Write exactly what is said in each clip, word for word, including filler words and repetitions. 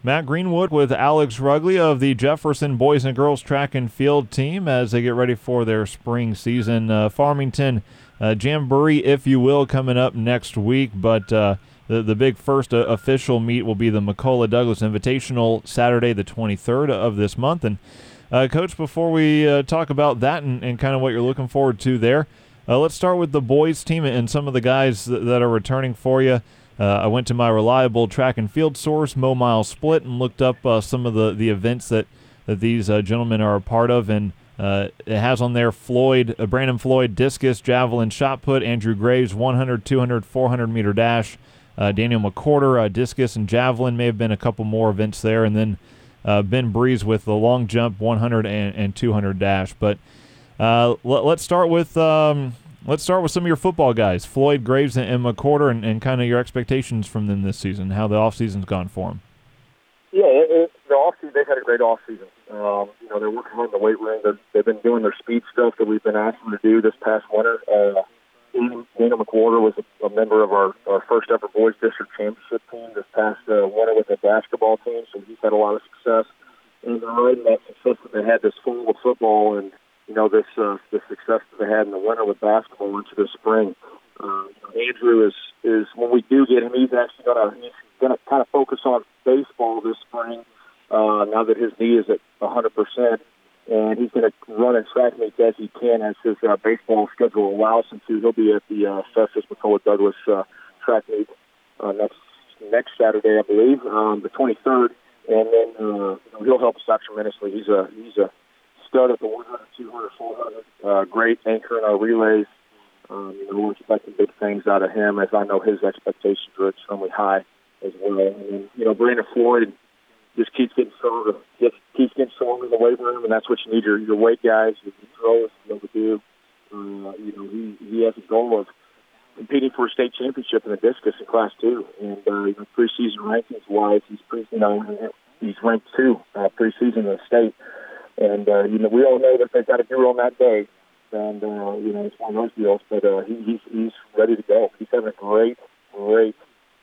Matt Greenwood with Alex Rugley of the Jefferson Boys and Girls Track and Field team as they get ready for their spring season. Uh, Farmington uh, Jamboree, if you will, coming up next week, but uh, the, the big first uh, official meet will be the McCullough Douglas Invitational Saturday the twenty-third of this month. And uh, Coach, before we uh, talk about that and, and kind of what you're looking forward to there, uh, let's start with the boys team and some of the guys that, that are returning for you. Uh, I went to my reliable track and field source, Mo Mile Split, and looked up uh, some of the, the events that, that these uh, gentlemen are a part of. And uh, it has on there Floyd, uh, Brandon Floyd, discus, javelin, shot put, Andrew Graves, one hundred, two hundred, four hundred meter dash, uh, Daniel McCorder, uh, discus and javelin. May have been a couple more events there. And then uh, Ben Breeze with the long jump, one hundred and, and two hundred dash. But uh, let, let's start with um, – Let's start with some of your football guys, Floyd, Graves, and, and McCorder, and, and kind of your expectations from them this season, how the offseason's gone for them. Yeah, it, it, the offseason, they've had a great offseason. Um, you know, they're working hard in the weight room. They're, they've been doing their speed stuff that we've been asking them to do this past winter. Uh, Daniel McCorder was a, a member of our, our first-ever boys district championship team this past uh, winter with the basketball team, so he's had a lot of success. And they're riding that success that they had this fall with football and you know, this uh, the success that they had in the winter with basketball into the spring. Uh, Andrew is, is when we do get him, he's actually gonna he's gonna kind of focus on baseball this spring. Uh, now that his knee is at one hundred percent, and he's gonna run and track meets as he can as his uh, baseball schedule allows him to. He'll be at the uh, Festus McCullough Douglas uh, track meet uh, next next Saturday, I believe, um, the twenty-third, and then uh, he'll help us out tremendously. He's a he's a stud at the one hundred, two hundred, four hundred. Uh, great anchor in our relays. Um, you know, we're expecting big things out of him, as I know his expectations are extremely high as well. And then, you know, Brandon Floyd just keeps getting stronger, keeps, keeps getting stronger in the weight room, and that's what you need your, your weight guys, your throwers to be able to do. Uh, you know, he, he has a goal of competing for a state championship in the discus in Class two. And, uh, you know, preseason rankings-wise, he's, pre, you know, he's ranked two uh, preseason in the state. And, uh, you know, we all know that they've got to do it on that day. And, uh, you know, it's one of those deals. But uh, he, he's, he's ready to go. He's having a great, great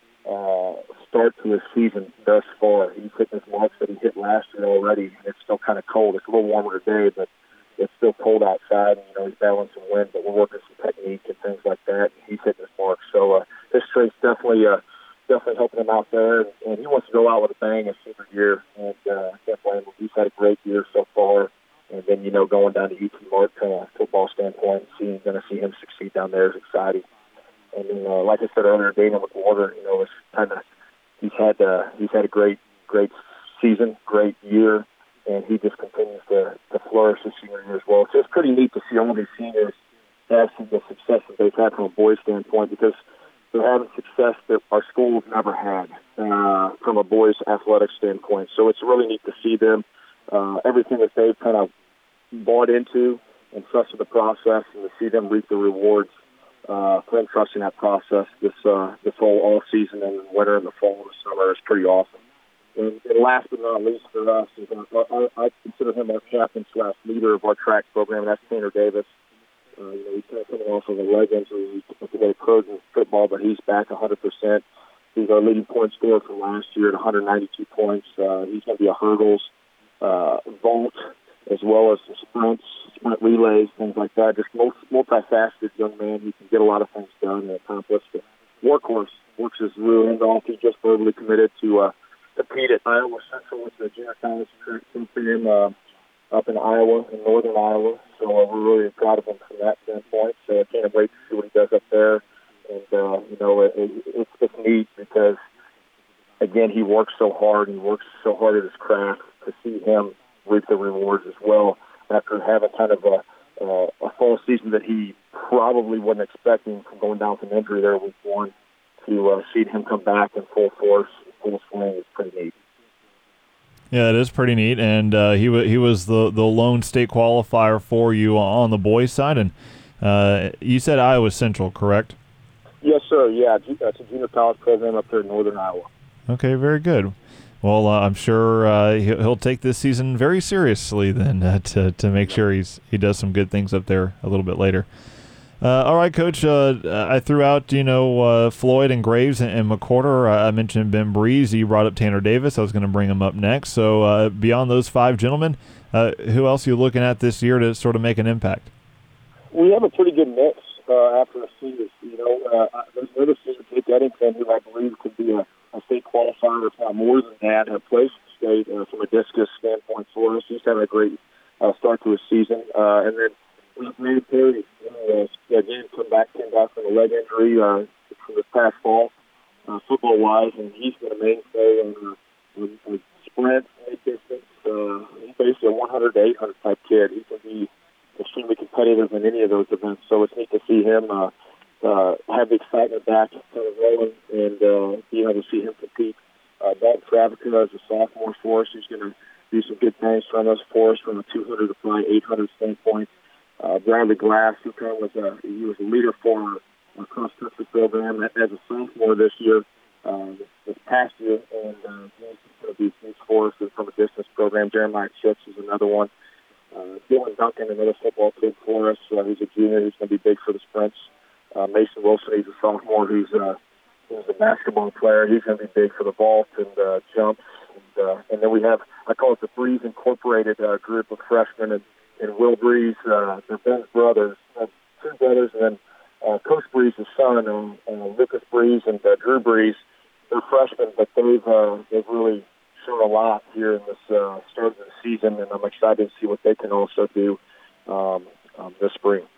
uh, start to his season thus far. He's hitting his marks that he hit last year already. It's still kind of cold. It's a little warmer today, but it's still cold outside. And, you know, he's battling some wind, but we're working some technique and things like that. And he's hitting his marks. So uh, this trade's definitely uh, – definitely helping him out there, and, and he wants to go out with a bang his senior year, and uh, can't blame him. He's had a great year so far, and then, you know, going down to U T Mark from a football standpoint, seeing, going to see him succeed down there is exciting. And then, uh, like I said earlier, Daniel McWhorter, you know, is kind of, he's had, uh, he's had a great, great season, great year, and he just continues to, to flourish this senior year as well. So it's pretty neat to see all these seniors have some of the success that they've had from a boys standpoint, because they're having success that our schools never had uh, from a boys' athletic standpoint. So it's really neat to see them, uh, everything that they've kind of bought into and trusted the process, and to see them reap the rewards uh, for them trusting that process this uh, this whole all season and winter and the fall and the summer is pretty awesome. And, and last but not least for us, is uh, I, I consider him our captain slash leader of our track program, and that's Tanner Davis. Uh, you know, he's kind of coming off of a leg injury with the way pros in football, but he's back one hundred percent. He's our leading point scorer from last year at one hundred ninety-two points. Uh, he's going to be a hurdles, uh, vault, as well as some sprints, sprint relays, things like that. Just multifaceted young man who can get a lot of things done and accomplish. The workhorse works his real end off. He just verbally committed to uh, compete at Iowa Central with the junior college track team uh, up in Iowa, in northern Iowa. So uh, we're really proud of him from that standpoint. So I can't wait to see what he does up there. And, uh, you know, it, it, it's just neat because, again, he works so hard. He works so hard at his craft. To see him reap the rewards as well after having kind of a, uh, a fall season that he probably wasn't expecting from going down with an injury there week one, to uh, see him come back in full force, full swing is pretty neat. Yeah, it is pretty neat, and uh, he w- he was the, the lone state qualifier for you on the boys' side, and uh, you said Iowa Central, correct? Yes, sir. Yeah, it's a junior college program up there in northern Iowa. Okay, very good. Well, uh, I'm sure uh, he'll take this season very seriously then uh, to to make sure he's he does some good things up there a little bit later. Uh, all right, Coach. Uh, I threw out, you know, uh, Floyd and Graves and, and McWhorter. I mentioned Ben Breeze. You brought up Tanner Davis. I was going to bring him up next. So uh, beyond those five gentlemen, uh, who else are you looking at this year to sort of make an impact? We have a pretty good mix uh, after the seniors. You know, uh, there's another senior, Jake Eddington, who I believe could be a, a state qualifier, if not more than that, uh, plays state uh, from a discus standpoint for us. He's having a great uh, start to his season. Uh, and then we have Manny Perry, you know, uh, again, come back, came back from a leg injury uh, from this past fall, uh, football-wise, and he's been a mainstay in uh, with, with sprint, mid-distance. Uh, he's basically a one hundred to eight hundred type kid. He can be extremely competitive in any of those events. So it's neat to see him uh, uh, have the excitement back kind of rolling and uh, being able to see him compete. Uh, Dalton Travica is a sophomore for us. He's going to do some good things from us for us from a two hundred to probably eight hundred standpoint. Uh, Bradley Glass, who kind of was a, he was a leader for our, our cross-country program as a sophomore this year, uh, this past year, and uh, he's going to be huge for us from a distance program. Jeremiah Chicks is another one. Uh, Dylan Duncan, another football kid for us. Uh, he's a junior. He's going to be big for the sprints. Uh, Mason Wilson, he's a sophomore. Who's uh, who's a basketball player. He's going to be big for the vault and uh, jumps. And, uh, and then we have, I call it the Breeze Incorporated uh, group of freshmen. And, and Will Breeze, uh, they're Ben's brothers, uh, two brothers, and then uh, Coach Breeze's son, um, uh, Lucas Breeze and uh, Drew Breeze. They're freshmen, but they've uh, they've really shown a lot here in this uh, start of the season, and I'm excited to see what they can also do um, um, this spring.